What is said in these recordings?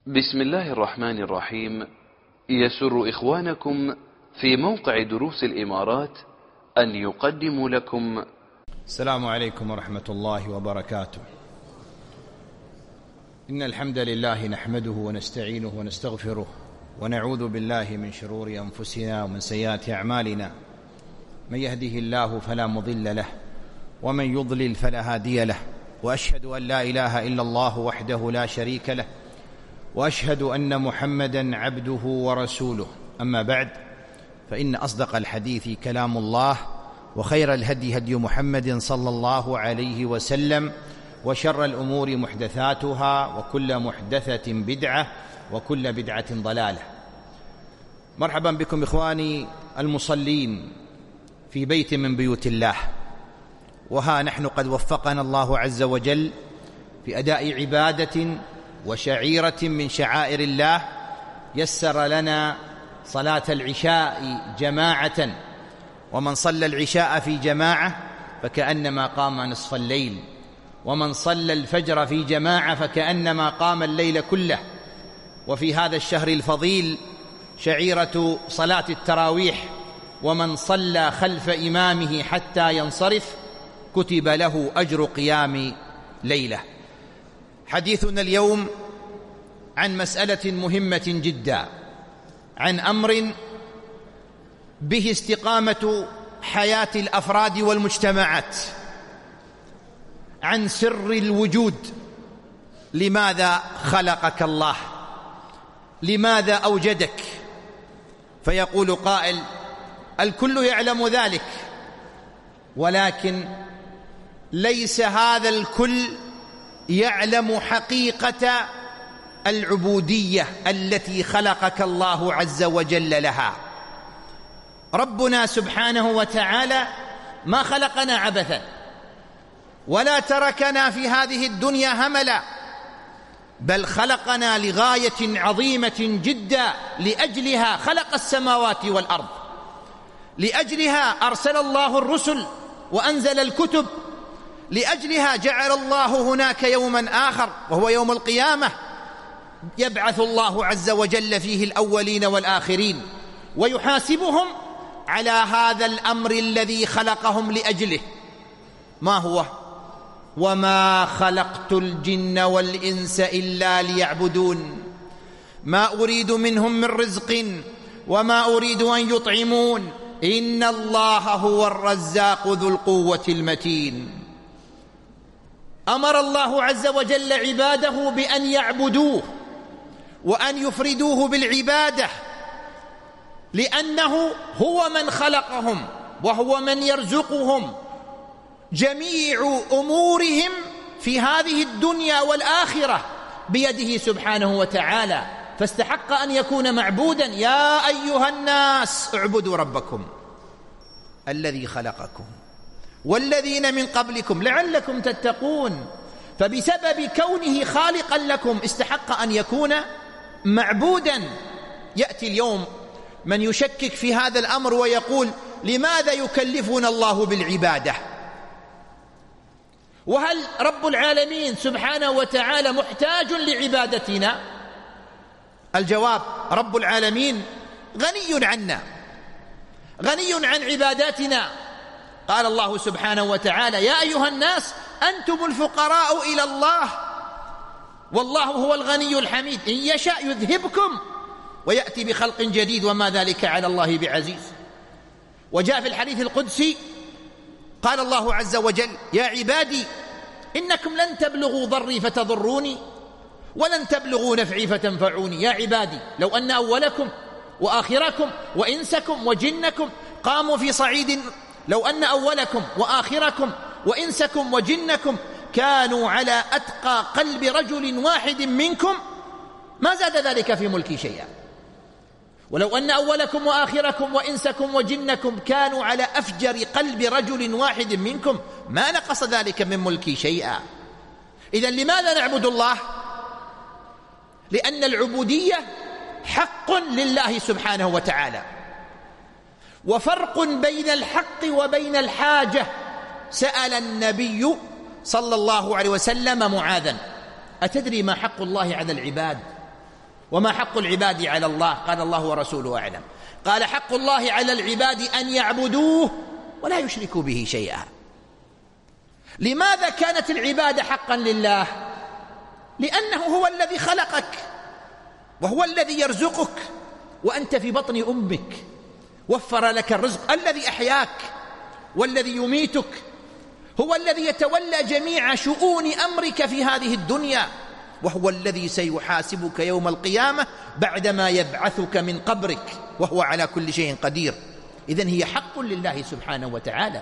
بسم الله الرحمن الرحيم. يسر إخوانكم في موقع دروس الإمارات أن يقدموا لكم السلام عليكم ورحمة الله وبركاته. إن الحمد لله نحمده ونستعينه ونستغفره ونعوذ بالله من شرور أنفسنا ومن سيئات أعمالنا. من يهده الله فلا مضل له ومن يضلل فلا هادي له، وأشهد أن لا إله إلا الله وحده لا شريك له، وأشهد أن محمدًا عبده ورسوله. أما بعد، فإن أصدق الحديث كلام الله، وخير الهدي هدي محمد صلى الله عليه وسلم، وشر الأمور محدثاتها، وكل محدثة بدعة، وكل بدعة ضلالة. مرحبا بكم إخواني المصلين في بيت من بيوت الله، وها نحن قد وفقنا الله عز وجل في أداء عبادة وشعيرة من شعائر الله. يسر لنا صلاة العشاء جماعة، ومن صلى العشاء في جماعة فكأنما قام نصف الليل، ومن صلى الفجر في جماعة فكأنما قام الليل كله. وفي هذا الشهر الفضيل شعيرة صلاة التراويح، ومن صلى خلف إمامه حتى ينصرف كتب له أجر قيام ليلة. حديثنا اليوم عن مسألة مهمة جدا، عن أمر به استقامة حياة الأفراد والمجتمعات، عن سر الوجود. لماذا خلقك الله؟ لماذا أوجدك؟ فيقول قائل: الكل يعلم ذلك، ولكن ليس هذا الكل يعلم حقيقة العبودية التي خلقك الله عز وجل لها. ربنا سبحانه وتعالى ما خلقنا عبثا، ولا تركنا في هذه الدنيا هملا، بل خلقنا لغاية عظيمة جدا. لأجلها خلق السماوات والأرض، لأجلها أرسل الله الرسل وأنزل الكتب، لأجلها جعل الله هناك يوما آخر وهو يوم القيامة، يبعث الله عز وجل فيه الأولين والآخرين، ويحاسبهم على هذا الأمر الذي خلقهم لأجله. ما هو؟ وما خلقت الجن والإنس إلا ليعبدون ما أريد منهم من رزق وما أريد أن يطعمون إن الله هو الرزاق ذو القوة المتين. أمر الله عز وجل عباده بأن يعبدوه وأن يفردوه بالعبادة، لأنه هو من خلقهم وهو من يرزقهم. جميع أمورهم في هذه الدنيا والآخرة بيده سبحانه وتعالى، فاستحق أن يكون معبودا. يا أيها الناس اعبدوا ربكم الذي خلقكم والذين من قبلكم لعلكم تتقون. فبسبب كونه خالقا لكم استحق أن يكون معبودا. يأتي اليوم من يشكك في هذا الأمر ويقول: لماذا يكلفنا الله بالعبادة؟ وهل رب العالمين سبحانه وتعالى محتاج لعبادتنا؟ الجواب: رب العالمين غني عنا، غني عن عباداتنا. قال الله سبحانه وتعالى: يا أيها الناس أنتم الفقراء إلى الله والله هو الغني الحميد، إن يشاء يذهبكم ويأتي بخلق جديد وما ذلك على الله بعزيز. وجاء في الحديث القدسي قال الله عز وجل: يا عبادي إنكم لن تبلغوا ضري فتضروني ولن تبلغوا نفعي فتنفعوني. يا عبادي لو أن أولكم وآخركم وإنسكم وجنكم قاموا في صعيد، لو أن أولكم وآخركم وإنسكم وجنكم كانوا على أتقى قلب رجل واحد منكم ما زاد ذلك في ملكي شيئا، ولو أن أولكم وآخركم وإنسكم وجنكم كانوا على أفجر قلب رجل واحد منكم ما نقص ذلك من ملكي شيئا. إذن لماذا نعبد الله؟ لأن العبودية حق لله سبحانه وتعالى، وفرق بين الحق وبين الحاجة. سأل النبي صلى الله عليه وسلم معاذا: أتدري ما حق الله على العباد؟ وما حق العباد على الله؟ قال الله ورسوله أعلم. قال حق الله على العباد أن يعبدوه ولا يشركوا به شيئا. لماذا كانت العبادة حقا لله؟ لأنه هو الذي خلقك وهو الذي يرزقك وأنت في بطن أمك، وفر لك الرزق، الذي أحياك والذي يميتك، هو الذي يتولى جميع شؤون أمرك في هذه الدنيا، وهو الذي سيحاسبك يوم القيامة بعدما يبعثك من قبرك، وهو على كل شيء قدير. إذن هي حق لله سبحانه وتعالى.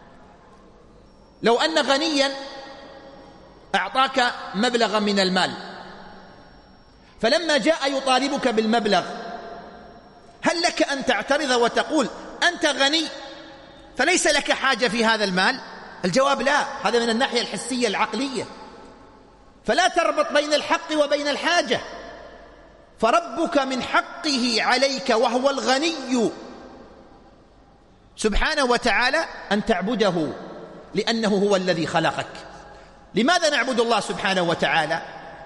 لو أن غنيا أعطاك مبلغا من المال، فلما جاء يطالبك بالمبلغ هل لك أن تعترض وتقول أنت غني فليس لك حاجة في هذا المال؟ الجواب لا، هذا من الناحية الحسية العقلية، فلا تربط بين الحق وبين الحاجة. فربك من حقه عليك وهو الغني سبحانه وتعالى أن تعبده، لأنه هو الذي خلقك. لماذا نعبد الله سبحانه وتعالى؟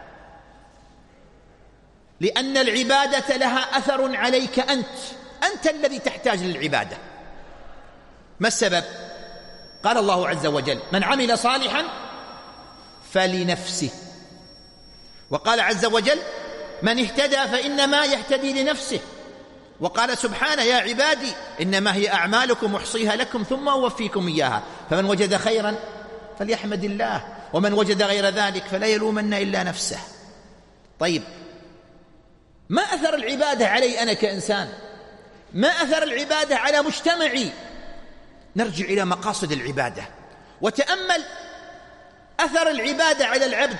لأن العبادة لها أثر عليك أنت الذي تحتاج للعبادة. ما السبب؟ قال الله عز وجل: من عمل صالحا فلنفسه. وقال عز وجل: من اهتدى فإنما يهتدي لنفسه. وقال سبحانه: يا عبادي إنما هي أعمالكم أحصيها لكم ثم أوفيكم إياها، فمن وجد خيرا فليحمد الله، ومن وجد غير ذلك فلا يلومن إلا نفسه. طيب، ما أثر العبادة علي أنا كإنسان؟ ما أثر العبادة على مجتمعي؟ نرجع إلى مقاصد العبادة وتأمل أثر العبادة على العبد.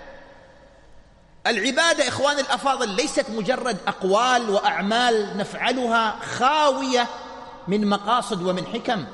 العبادة إخوان الأفاضل ليست مجرد أقوال وأعمال نفعلها خاوية من مقاصد ومن حكم.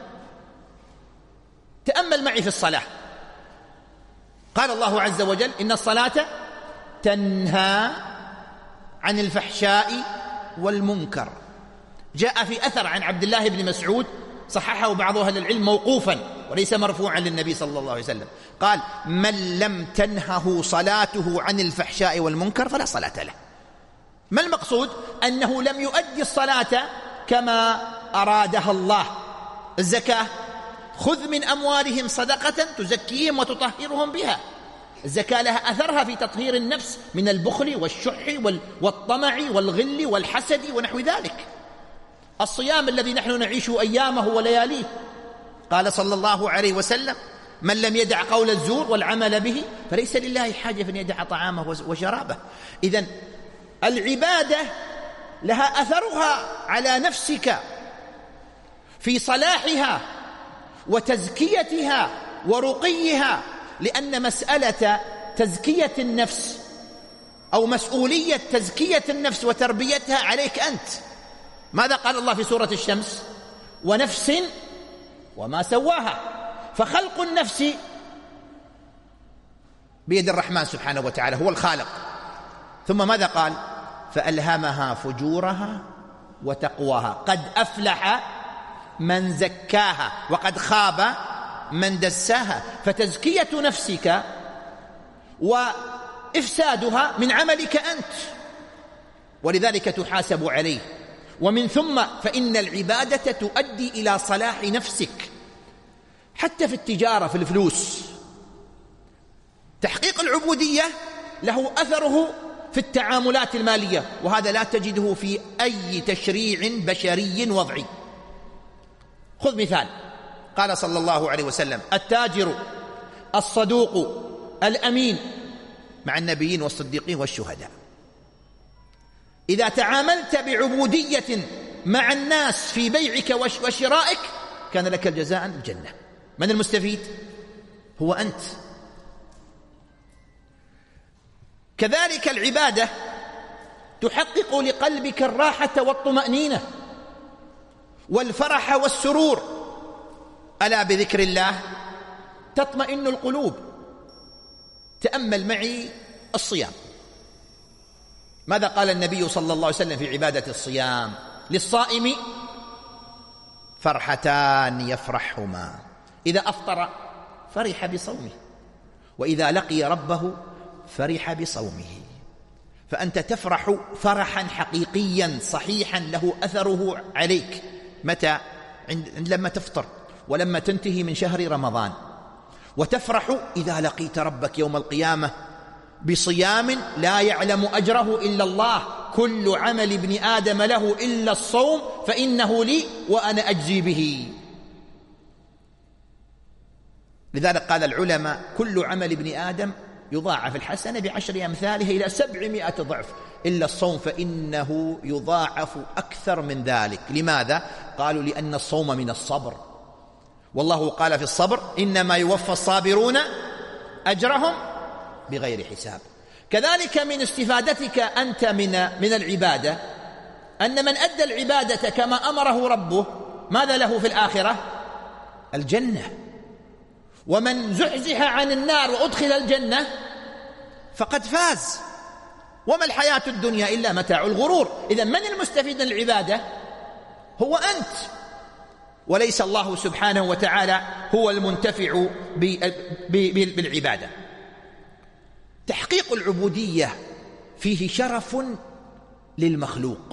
تأمل معي في الصلاة. قال الله عز وجل: إن الصلاة تنهى عن الفحشاء والمنكر. جاء في أثر عن عبد الله بن مسعود صححه بعض أهل العلم موقوفا وليس مرفوعا للنبي صلى الله عليه وسلم، قال: من لم تنهه صلاته عن الفحشاء والمنكر فلا صلاة له. ما المقصود؟ أنه لم يؤدي الصلاة كما أرادها الله. الزكاة: خذ من أموالهم صدقة تزكيهم وتطهرهم بها. الزكاة لها أثرها في تطهير النفس من البخل والشح والطمع والغل والحسد ونحو ذلك. الصيام الذي نحن نعيش أيامه ولياليه، قال صلى الله عليه وسلم: من لم يدع قول الزور والعمل به فليس لله حاجة أن يدع طعامه وشرابه. إذن العبادة لها أثرها على نفسك في صلاحها وتزكيتها ورقيها، لأن مسألة تزكية النفس أو مسؤولية تزكية النفس وتربيتها عليك أنت. ماذا قال الله في سورة الشمس؟ ونفس وما سواها. فخلق النفس بيد الرحمن سبحانه وتعالى، هو الخالق. ثم ماذا قال؟ فألهمها فجورها وتقواها، قد أفلح من زكاها وقد خاب من دساها. فتزكية نفسك وإفسادها من عملك أنت، ولذلك تحاسب عليه. ومن ثم فإن العبادة تؤدي إلى صلاح نفسك. حتى في التجارة، في الفلوس، تحقيق العبودية له أثره في التعاملات المالية، وهذا لا تجده في أي تشريع بشري وضعي. خذ مثال، قال صلى الله عليه وسلم: التاجر الصدوق الأمين مع النبيين والصديقين والشهداء. إذا تعاملت بعبودية مع الناس في بيعك وشرائك كان لك الجزاء الجنة. من المستفيد؟ هو أنت. كذلك العبادة تحقق لقلبك الراحة والطمأنينة والفرح والسرور. ألا بذكر الله تطمئن القلوب. تأمل معي الصيام. ماذا قال النبي صلى الله عليه وسلم في عبادة الصيام؟ للصائم فرحتان يفرحهما: إذا أفطر فرح بصومه، وإذا لقي ربه فرح بصومه. فأنت تفرح فرحا حقيقيا صحيحا له أثره عليك. متى؟ لما تفطر ولما تنتهي من شهر رمضان. وتفرح إذا لقيت ربك يوم القيامة بصيام لا يعلم أجره إلا الله: كل عمل ابن آدم له إلا الصوم فإنه لي وأنا أجزي به. لذلك قال العلماء: كل عمل ابن آدم يضاعف الحسنة ب10 أمثالها إلى 700 ضعف إلا الصوم فإنه يضاعف أكثر من ذلك. لماذا؟ قالوا: لأن الصوم من الصبر، والله قال في الصبر: إنما يوفى الصابرون أجرهم بغير حساب. كذلك من استفادتك أنت من العبادة أن من أدى العبادة كما أمره ربه ماذا له في الآخرة؟ الجنة. ومن زحزح عن النار وأدخل الجنة فقد فاز. وما الحياة الدنيا إلا متاع الغرور. إذن من المستفيد من العبادة؟ هو أنت، وليس الله سبحانه وتعالى هو المنتفع بالعبادة. تحقيق العبودية فيه شرف للمخلوق،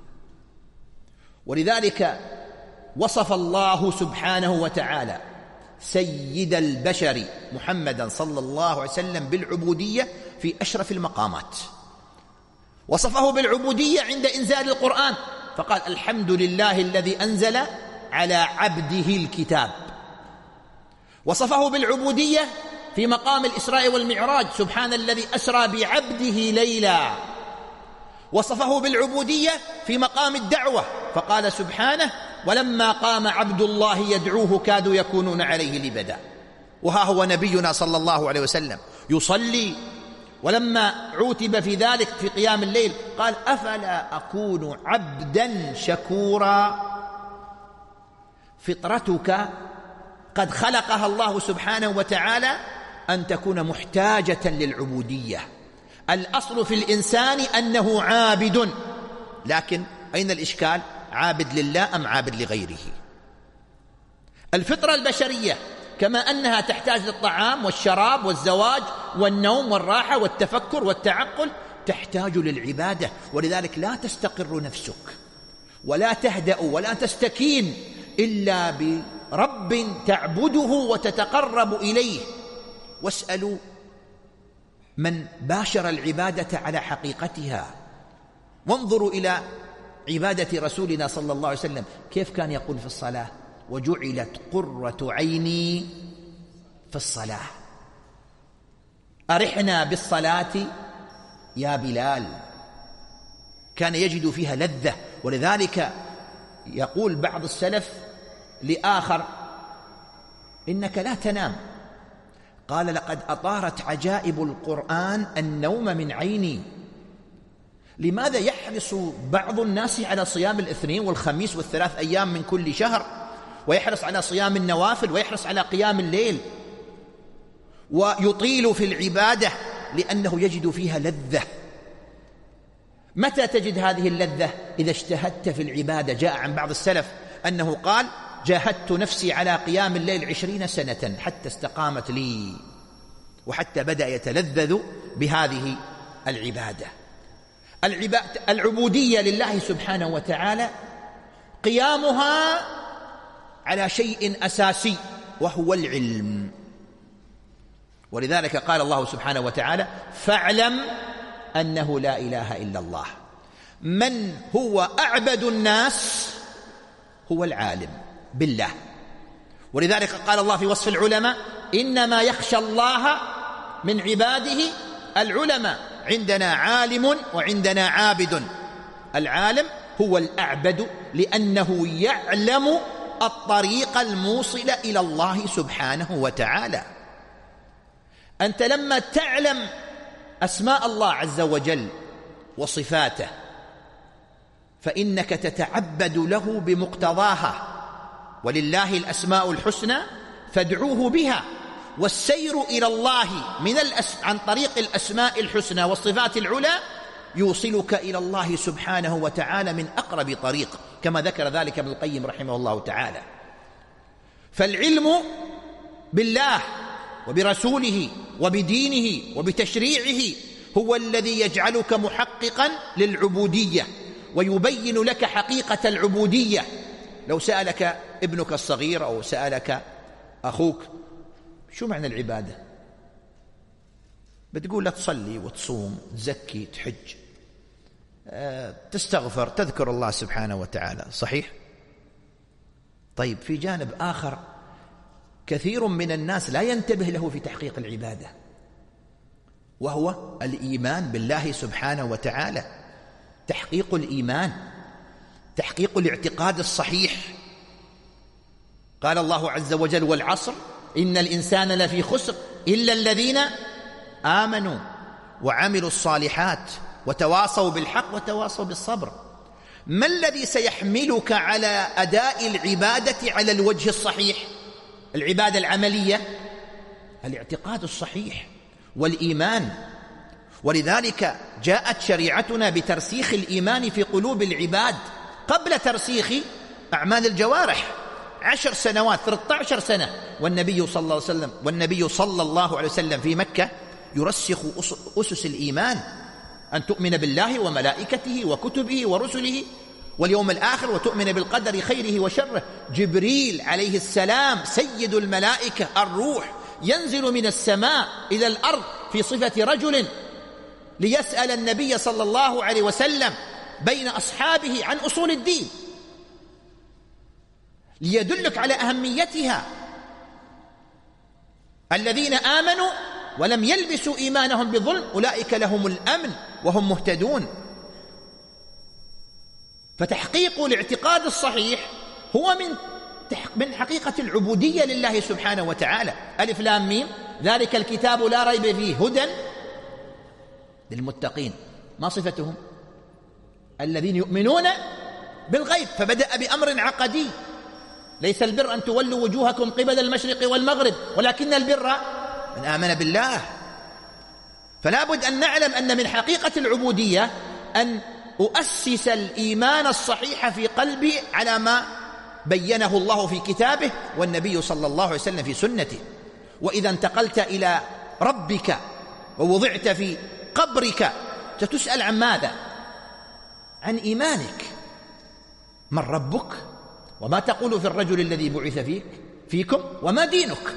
ولذلك وصف الله سبحانه وتعالى سيد البشر محمدا صلى الله عليه وسلم بالعبودية في أشرف المقامات. وصفه بالعبودية عند إنزال القرآن فقال: الحمد لله الذي أنزل على عبده الكتاب. وصفه بالعبودية في مقام الإسراء والمعراج: سبحان الذي أسرى بعبده ليلا. وصفه بالعبودية في مقام الدعوة فقال سبحانه: ولما قام عبد الله يدعوه كادوا يكونون عليه لبدا. وها هو نبينا صلى الله عليه وسلم يصلي، ولما عوتب في ذلك في قيام الليل قال: أفلا أكون عبدا شكورا. فطرتك قد خلقها الله سبحانه وتعالى أن تكون محتاجة للعبودية. الأصل في الإنسان أنه عابد، لكن أين الإشكال؟ عابد لله أم عابد لغيره؟ الفطرة البشرية كما أنها تحتاج للطعام والشراب والزواج والنوم والراحة والتفكر والتعقل، تحتاج للعبادة. ولذلك لا تستقر نفسك ولا تهدأ ولا تستكين إلا برب تعبده وتتقرب إليه. واسألوا من باشر العبادة على حقيقتها، وانظروا إلى عبادة رسولنا صلى الله عليه وسلم كيف كان يقول في الصلاة: وجعلت قرة عيني في الصلاة. أرحنا بالصلاة يا بلال. كان يجد فيها لذة. ولذلك يقول بعض السلف لآخر: إنك لا تنام. قال: لقد أطارت عجائب القرآن النوم من عيني. لماذا يحرص بعض الناس على صيام الاثنين والخميس والثلاث أيام من كل شهر، ويحرص على صيام النوافل، ويحرص على قيام الليل، ويطيل في العبادة؟ لأنه يجد فيها لذة. متى تجد هذه اللذة؟ إذا اجتهدت في العبادة. جاء عن بعض السلف أنه قال: جاهدت نفسي على قيام الليل 20 سنة حتى استقامت لي، وحتى بدأ يتلذذ بهذه العبادة. العبودية لله سبحانه وتعالى قيامها على شيء أساسي وهو العلم. ولذلك قال الله سبحانه وتعالى: فاعلم أنه لا إله إلا الله. من هو أعبد الناس؟ هو العالم بالله. ولذلك قال الله في وصف العلماء: إنما يخشى الله من عباده العلماء. عندنا عالم وعندنا عابد. العالم هو الأعبد لأنه يعلم الطريق الموصل إلى الله سبحانه وتعالى. أنت لما تعلم أسماء الله عز وجل وصفاته فإنك تتعبد له بمقتضاها. ولله الأسماء الحسنى فادعوه بها. والسير إلى الله عن طريق الأسماء الحسنى والصفات العلى يوصلك إلى الله سبحانه وتعالى من أقرب طريق، كما ذكر ذلك ابن القيم رحمه الله تعالى. فالعلم بالله وبرسوله وبدينه وبتشريعه هو الذي يجعلك محققا للعبودية ويبين لك حقيقة العبودية. لو سألك ابنك الصغير أو سألك أخوك شو معنى العبادة؟ بتقول له تصلي وتصوم، تزكي، تحج، تستغفر، تذكر الله سبحانه وتعالى، صحيح؟ طيب في جانب آخر كثير من الناس لا ينتبه له في تحقيق العبادة، وهو الإيمان بالله سبحانه وتعالى، تحقيق الإيمان، تحقيق الاعتقاد الصحيح. قال الله عز وجل: والعصر إن الإنسان لفي خسر إلا الذين آمنوا وعملوا الصالحات وتواصوا بالحق وتواصوا بالصبر. ما الذي سيحملك على أداء العبادة على الوجه الصحيح؟ العبادة العملية الاعتقاد الصحيح والإيمان. ولذلك جاءت شريعتنا بترسيخ الإيمان في قلوب العباد قبل ترسيخ أعمال الجوارح. 10 سنوات 13 سنة والنبي صلى الله عليه وسلم في مكة يرسخ أسس الإيمان، أن تؤمن بالله وملائكته وكتبه ورسله واليوم الآخر، وتؤمن بالقدر خيره وشره. جبريل عليه السلام سيد الملائكة، الروح، ينزل من السماء إلى الأرض في صفة رجل ليسأل النبي صلى الله عليه وسلم بين أصحابه عن أصول الدين، ليدلك على أهميتها. الذين آمنوا ولم يلبسوا إيمانهم بظلم أولئك لهم الأمن وهم مهتدون. فتحقيق الاعتقاد الصحيح هو من حقيقة العبودية لله سبحانه وتعالى. ألف لام ميم ذلك الكتاب لا ريب فيه هدى للمتقين. ما صفتهم؟ الذين يؤمنون بالغيب. فبدأ بأمر عقدي: ليس البر أن تولوا وجوهكم قبل المشرق والمغرب ولكن البر من آمن بالله. فلا بد أن نعلم أن من حقيقة العبودية أن أؤسس الإيمان الصحيح في قلبي على ما بينه الله في كتابه والنبي صلى الله عليه وسلم في سنته. وإذا انتقلت إلى ربك ووضعت في قبرك ستسأل عن ماذا؟ عن إيمانك. من ربك؟ وما تقول في الرجل الذي بعث فيكم؟ وما دينك؟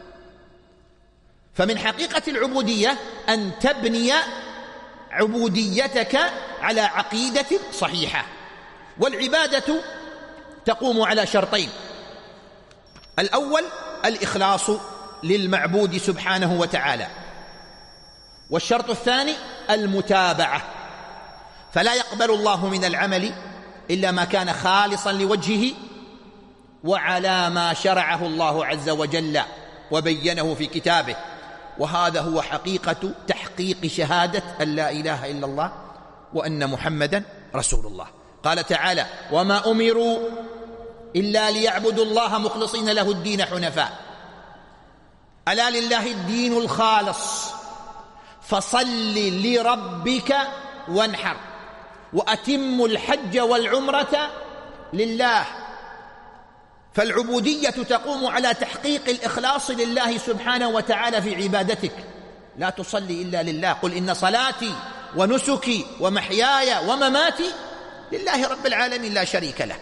فمن حقيقة العبودية أن تبني عبوديتك على عقيدة صحيحة. والعبادة تقوم على شرطين: الأول الإخلاص للمعبود سبحانه وتعالى، والشرط الثاني المتابعة. فلا يقبل الله من العمل إلا ما كان خالصا لوجهه وعلى ما شرعه الله عز وجل وبينه في كتابه. وهذا هو حقيقة تحقيق شهادة أن لا إله إلا الله وأن محمدا رسول الله. قال تعالى: وما أمروا إلا ليعبدوا الله مخلصين له الدين حنفاء. ألا لله الدين الخالص فصل لربك وانحر وأتم الحج والعمرة لله. فالعبودية تقوم على تحقيق الإخلاص لله سبحانه وتعالى في عبادتك. لا تصلي إلا لله. قل إن صلاتي ونسكي ومحياي ومماتي لله رب العالمين لا شريك له.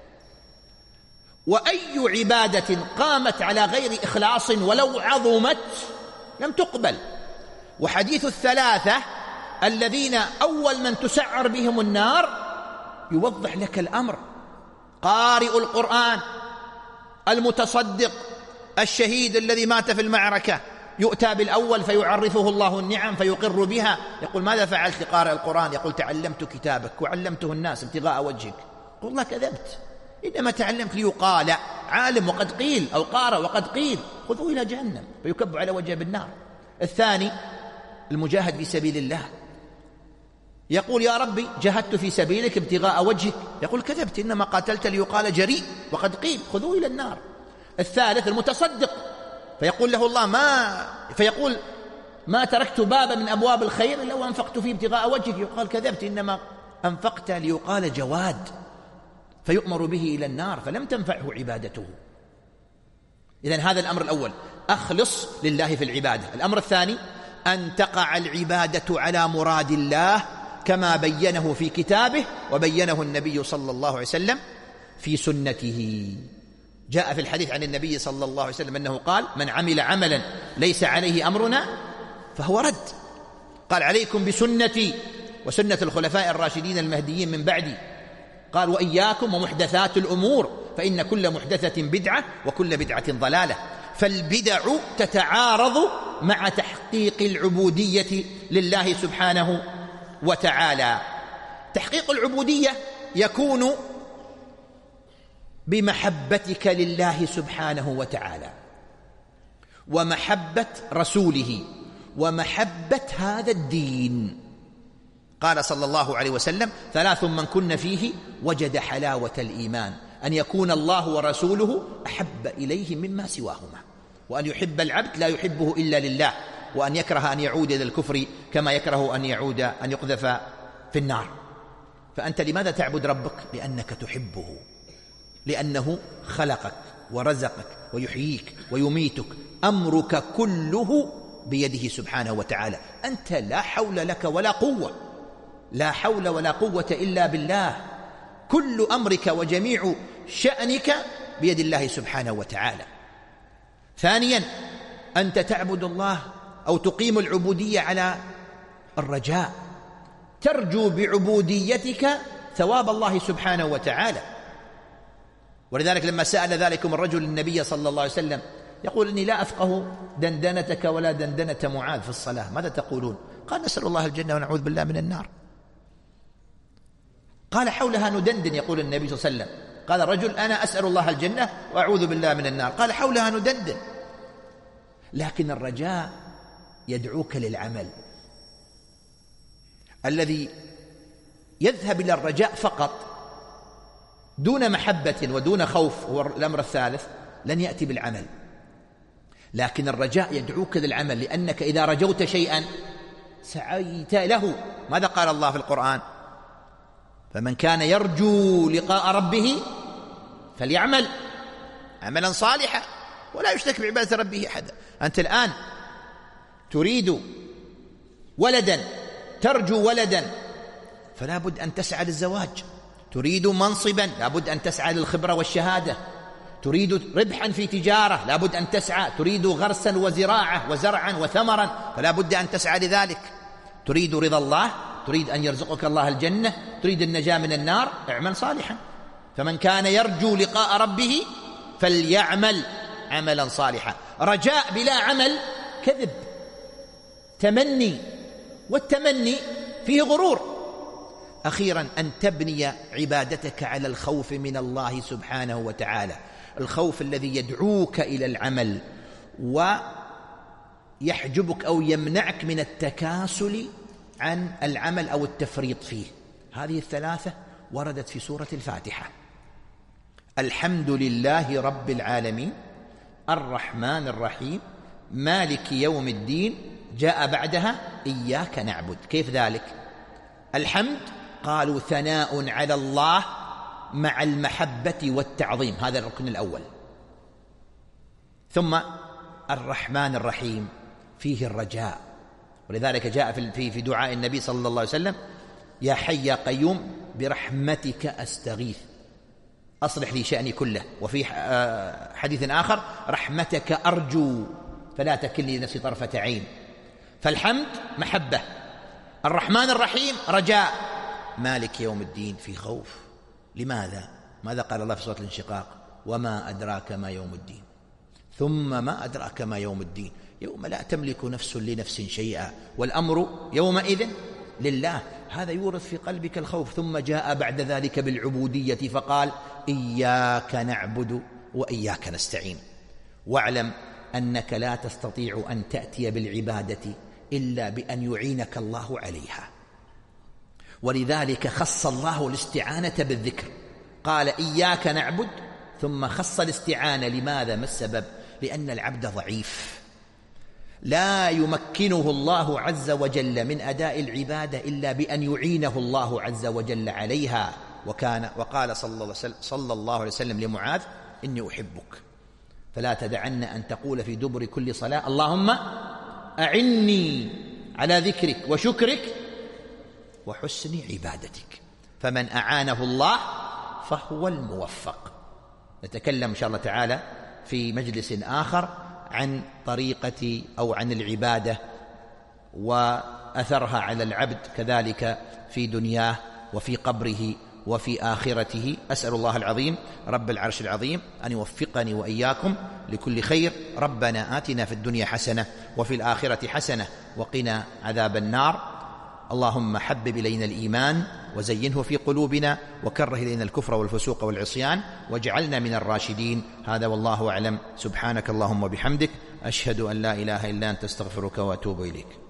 وأي عبادة قامت على غير إخلاص ولو عظمت لم تقبل. وحديث الثلاثة الذين أول من تسعر بهم النار يوضح لك الأمر: قارئ القرآن، المتصدق، الشهيد الذي مات في المعركة. يؤتى بالأول فيعرفه الله النعم فيقر بها، يقول: ماذا فعلت قارئ القرآن؟ يقول: تعلمت كتابك وعلمته الناس ابتغاء وجهك. يقول: الله كذبت، إنما تعلمت ليقال عالم وقد قيل، أو قارئ وقد قيل، خذوه إلى جهنم فيكب على وجهه بالنار. الثاني المجاهد في سبيل الله، يقول: يا ربي جاهدت في سبيلك ابتغاء وجهك. يقول: كذبت، إنما قاتلت ليقال جريء وقد قيل، خذوه إلى النار. الثالث المتصدق، فيقول له الله: فيقول: ما تركت بابا من أبواب الخير إلا وأنفقت فيه ابتغاء وجهك. يقال: كذبت، إنما أنفقت ليقال جواد، فيؤمر به إلى النار، فلم تنفعه عبادته. إذن هذا الأمر الأول: أخلص لله في العبادة. الأمر الثاني: أن تقع العبادة على مراد الله كما بينه في كتابه وبينه النبي صلى الله عليه وسلم في سنته. جاء في الحديث عن النبي صلى الله عليه وسلم أنه قال: من عمل عملا ليس عليه أمرنا فهو رد. قال: عليكم بسنتي وسنة الخلفاء الراشدين المهديين من بعدي. قال: وإياكم ومحدثات الأمور فإن كل محدثة بدعة وكل بدعة ضلالة. فالبدع تتعارض مع تحقيق العبودية لله سبحانه وتعالى. تحقيق العبودية يكون بمحبتك لله سبحانه وتعالى ومحبة رسوله ومحبة هذا الدين. قال صلى الله عليه وسلم: 3 من كن فيه وجد حلاوة الإيمان: أن يكون الله ورسوله أحب إليه مما سواهما، وأن يحب العبد لا يحبه إلا لله، وأن يكره أن يعود إلى الكفر كما يكره أن يقذف في النار. فأنت لماذا تعبد ربك؟ لأنك تحبه، لأنه خلقك ورزقك ويحييك ويميتك، أمرك كله بيده سبحانه وتعالى. أنت لا حول لك ولا قوة، لا حول ولا قوة إلا بالله. كل أمرك وجميع شأنك بيد الله سبحانه وتعالى. ثانيا، أنت تعبد الله أو تقيم العبودية على الرجاء، ترجو بعبوديتك ثواب الله سبحانه وتعالى. ولذلك لما سأل ذلكم الرجل النبي صلى الله عليه وسلم يقول: إني لا أفقه دندنتك ولا دندنة معاذ في الصلاة، ماذا تقولون؟ قال: نسأل الله الجنة ونعوذ بالله من النار. قال: حولها ندندن، يقول النبي صلى الله عليه وسلم. قال الرجل: أنا أسأل الله الجنة وأعوذ بالله من النار. قال: حولها ندندن. لكن الرجاء يدعوك للعمل. الذي يذهب إلى الرجاء فقط دون محبة ودون خوف، هو الأمر الثالث، لن يأتي بالعمل. لكن الرجاء يدعوك للعمل، لأنك إذا رجوت شيئا سعيت له. ماذا قال الله في القرآن؟ فمن كان يرجو لقاء ربه فليعمل عملا صالحا ولا يشرك بعبادة ربه أحدا. أنت الآن تريد ولدا، ترجو ولدا، فلا بد أن تسعى للزواج. تريد منصبا، لا بد أن تسعى للخبرة والشهادة. تريد ربحا في تجارة، لا بد أن تسعى. تريد غرسا وزراعة وزرعا وثمرا، فلا بد أن تسعى لذلك. تريد رضا الله، تريد أن يرزقك الله الجنة، تريد النجاة من النار، اعمل صالحا. فمن كان يرجو لقاء ربه فليعمل عملا صالحا. رجاء بلا عمل كذب، تمني، والتمني فيه غرور. أخيرا، أن تبني عبادتك على الخوف من الله سبحانه وتعالى، الخوف الذي يدعوك إلى العمل ويحجبك أو يمنعك من التكاسل عن العمل أو التفريط فيه. هذه الثلاثة وردت في سورة الفاتحة: الحمد لله رب العالمين، الرحمن الرحيم، مالك يوم الدين. جاء بعدها إياك نعبد. كيف ذلك؟ الحمد قالوا ثناء على الله مع المحبة والتعظيم، هذا الركن الأول. ثم الرحمن الرحيم فيه الرجاء، ولذلك جاء في دعاء النبي صلى الله عليه وسلم: يا حي يا قيوم برحمتك أستغيث أصلح لي شأني كله. وفي حديث آخر: رحمتك أرجو فلا تكلني لنفسي طرفة عين. فالحمد محبة، الرحمن الرحيم رجاء، مالك يوم الدين في خوف. لماذا؟ ماذا قال الله في سورة الانشقاق؟ وما أدراك ما يوم الدين، ثم ما أدراك ما يوم الدين، يوم لا تملك نفس لنفس شيئا والأمر يومئذ لله. هذا يورث في قلبك الخوف. ثم جاء بعد ذلك بالعبودية فقال: إياك نعبد وإياك نستعين. واعلم أنك لا تستطيع أن تأتي بالعبادة إلا بأن يعينك الله عليها. ولذلك خص الله الاستعانة بالذكر، قال: إياك نعبد، ثم خص الاستعانة. لماذا؟ ما السبب؟ لأن العبد ضعيف، لا يمكنه الله عز وجل من أداء العبادة إلا بأن يعينه الله عز وجل عليها. وقال صلى الله عليه وسلم لمعاذ: إني أحبك فلا تدعن أن تقول في دبر كل صلاة اللهم أعني على ذكرك وشكرك وحسن عبادتك. فمن أعانه الله فهو الموفق. نتكلم إن شاء الله تعالى في مجلس آخر عن طريقة أو عن العبادة وأثرها على العبد كذلك في دنياه وفي قبره وفي آخرته. أسأل الله العظيم رب العرش العظيم أن يوفقني وإياكم لكل خير. ربنا آتنا في الدنيا حسنة وفي الآخرة حسنة وقنا عذاب النار. اللهم حبب إلينا الإيمان وزينه في قلوبنا وكره إلينا الكفر والفسوق والعصيان واجعلنا من الراشدين. هذا والله أعلم. سبحانك اللهم وبحمدك، أشهد أن لا إله إلا أنت، أستغفرك وأتوب إليك.